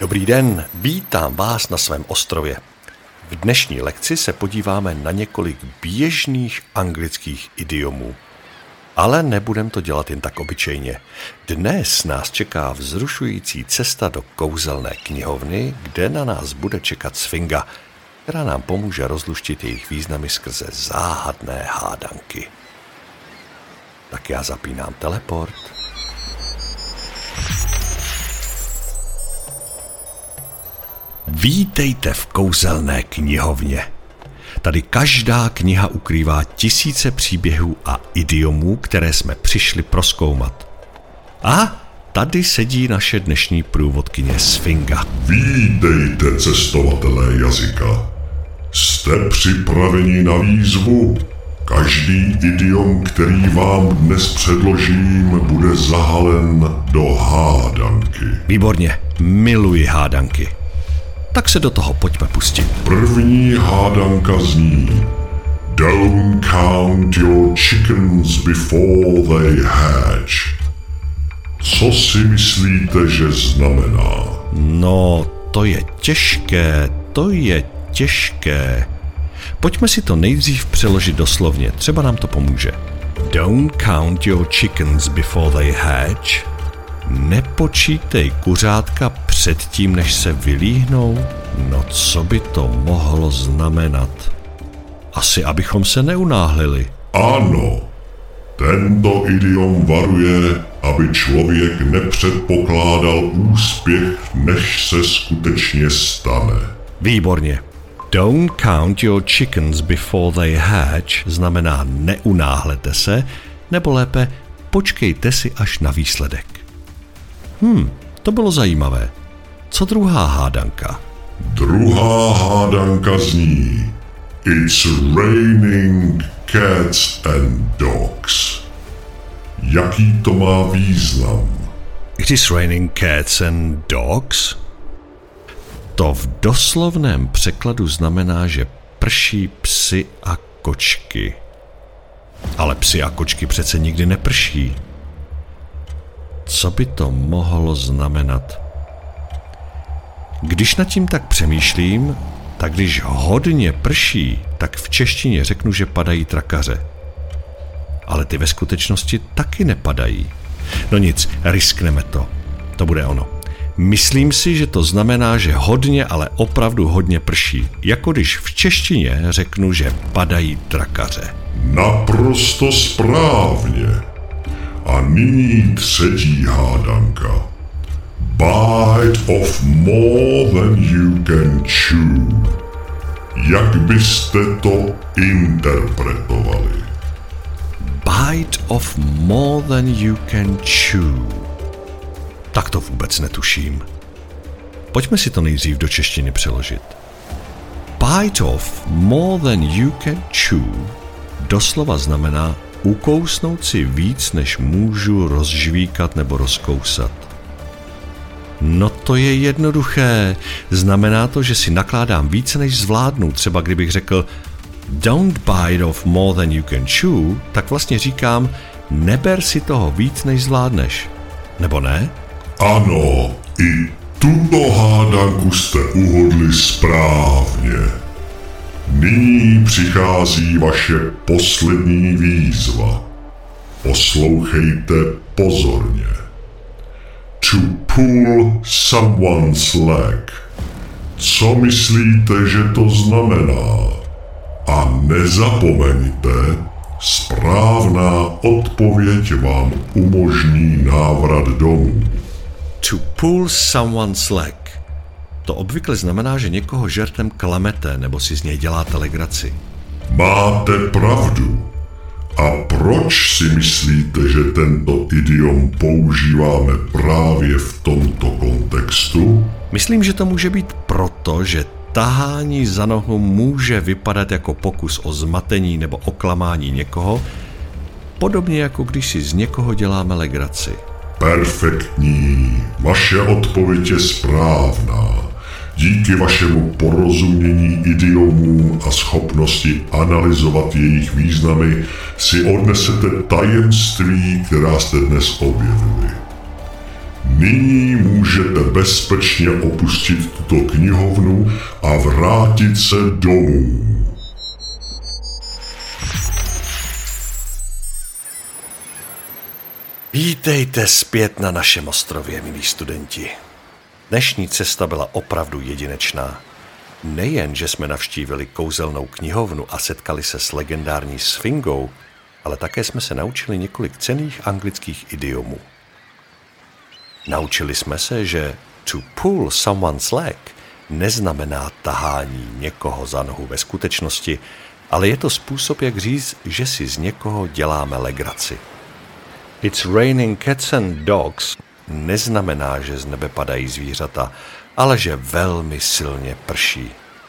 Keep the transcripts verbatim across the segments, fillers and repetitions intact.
Dobrý den, vítám vás na svém ostrově. V dnešní lekci se podíváme na několik běžných anglických idiomů. Ale nebudem to dělat jen tak obyčejně. Dnes nás čeká vzrušující cesta do kouzelné knihovny, kde na nás bude čekat Sfinga, která nám pomůže rozluštit jejich významy skrze záhadné hádanky. Tak já zapínám teleport. Vítejte v kouzelné knihovně. Tady každá kniha ukrývá tisíce příběhů a idiomů, které jsme přišli prozkoumat. A tady sedí naše dnešní průvodkyně Sfinga. Vítejte, cestovatelé jazyka. Jste připraveni na výzvu? Každý idiom, který vám dnes předložím, bude zahalen do hádanky. Výborně, miluji hádanky. Tak se do toho pojďme pustit. První hádanka zní: Don't count your chickens before they hatch. Co si myslíte, že znamená? No, to je těžké, to je těžké. Pojďme si to nejdřív přeložit doslovně, třeba nám to pomůže. Don't count your chickens before they hatch. Nepočítej kuřátka předtím, než se vylíhnou? No co by to mohlo znamenat? Asi abychom se neunáhlili. Ano, tento idiom varuje, aby člověk nepředpokládal úspěch, než se skutečně stane. Výborně. Don't count your chickens before they hatch znamená neunáhlete se, nebo lépe počkejte si až na výsledek. Hm, to bylo zajímavé. Co druhá hádanka? Druhá hádanka zní: It's raining cats and dogs. Jaký to má význam? It is raining cats and dogs? To v doslovném překladu znamená, že prší psy a kočky. Ale psy a kočky přece nikdy neprší. Co by to mohlo znamenat? Když nad tím tak přemýšlím, tak když hodně prší, tak v češtině řeknu, že padají trakaře. Ale ty ve skutečnosti taky nepadají. No nic, riskneme to. To bude ono. Myslím si, že to znamená, že hodně, ale opravdu hodně prší. Jako když v češtině řeknu, že padají trakaře. Naprosto správně. A nyní třetí hádanka. Bite off more than you can chew. Jak byste to interpretovali? Bite off more than you can chew. Tak to vůbec netuším. Pojďme si to nejdřív do češtiny přeložit. Bite off more than you can chew doslova znamená ukousnout si víc, než můžu rozžvíkat nebo rozkousat. No to je jednoduché. Znamená to, že si nakládám více, než zvládnu. Třeba kdybych řekl don't bite off more than you can chew, tak vlastně říkám neber si toho víc, než zvládneš. Nebo ne? Ano, i tuto hádanku jste uhodli správně. Nyní přichází vaše poslední výzva. Poslouchejte pozorně. To pull someone's leg. Co myslíte, že to znamená? A nezapomeňte, správná odpověď vám umožní návrat domů. To pull someone's leg. To obvykle znamená, že někoho žertem klamete nebo si z něj děláte legraci. Máte pravdu. A proč si myslíte, že tento idiom používáme právě v tomto kontextu? Myslím, že to může být proto, že tahání za nohu může vypadat jako pokus o zmatení nebo oklamání někoho, podobně jako když si z někoho děláme legraci. Perfektní. Vaše odpověď je správná. Díky vašemu porozumění idiomů a schopnosti analyzovat jejich významy si odnesete tajemství, která jste dnes objevili. Nyní můžete bezpečně opustit tuto knihovnu a vrátit se domů. Vítejte zpět na našem ostrově, milí studenti. Dnešní cesta byla opravdu jedinečná. Nejen, že jsme navštívili kouzelnou knihovnu a setkali se s legendární Sfingou, ale také jsme se naučili několik cenných anglických idiomů. Naučili jsme se, že to pull someone's leg neznamená tahání někoho za nohu ve skutečnosti, ale je to způsob, jak říct, že si z někoho děláme legraci. It's raining cats and dogs neznamená, že z nebe padají zvířata, ale že velmi silně prší.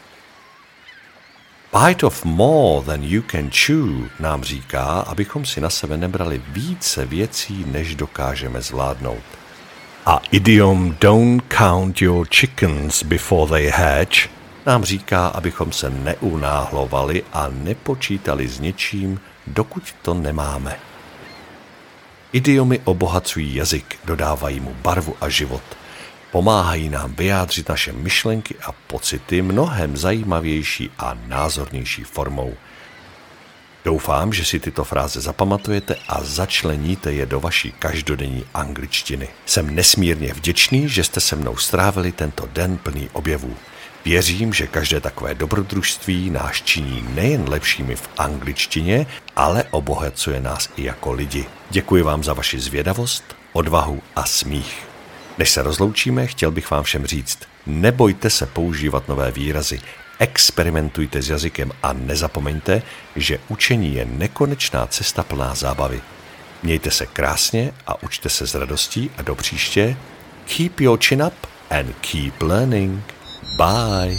Bite of more than you can chew nám říká, abychom si na sebe nebrali více věcí, než dokážeme zvládnout. A idiom don't count your chickens before they hatch nám říká, abychom se neunáhlovali a nepočítali s něčím, dokud to nemáme. Idiomy obohacují jazyk, dodávají mu barvu a život. Pomáhají nám vyjádřit naše myšlenky a pocity mnohem zajímavější a názornější formou. Doufám, že si tyto fráze zapamatujete a začleníte je do vaší každodenní angličtiny. Jsem nesmírně vděčný, že jste se mnou strávili tento den plný objevů. Věřím, že každé takové dobrodružství nás činí nejen lepšími v angličtině, ale obohacuje nás i jako lidi. Děkuji vám za vaši zvědavost, odvahu a smích. Než se rozloučíme, chtěl bych vám všem říct, nebojte se používat nové výrazy, experimentujte s jazykem a nezapomeňte, že učení je nekonečná cesta plná zábavy. Mějte se krásně a učte se s radostí a do příště. Keep your chin up and keep learning. Bye.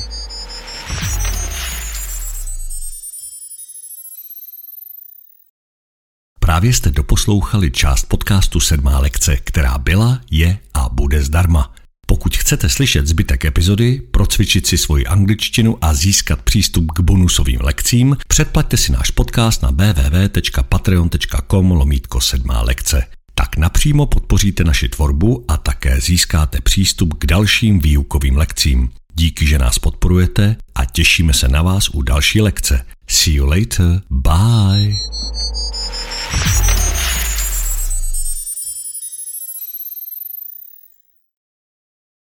Právě jste doposlouchali část podcastu Sedmá lekce, která byla, je a bude zdarma. Pokud chcete slyšet zbytek epizody, procvičit si svoji angličtinu a získat přístup k bonusovým lekcím, předplaťte si náš podcast na w w w tečka patreon tečka com lomítko sedmá lekce. Tak napřímo podpoříte naši tvorbu a také získáte přístup k dalším výukovým lekcím. Díky, že nás podporujete a těšíme se na vás u další lekce. See you later. Bye.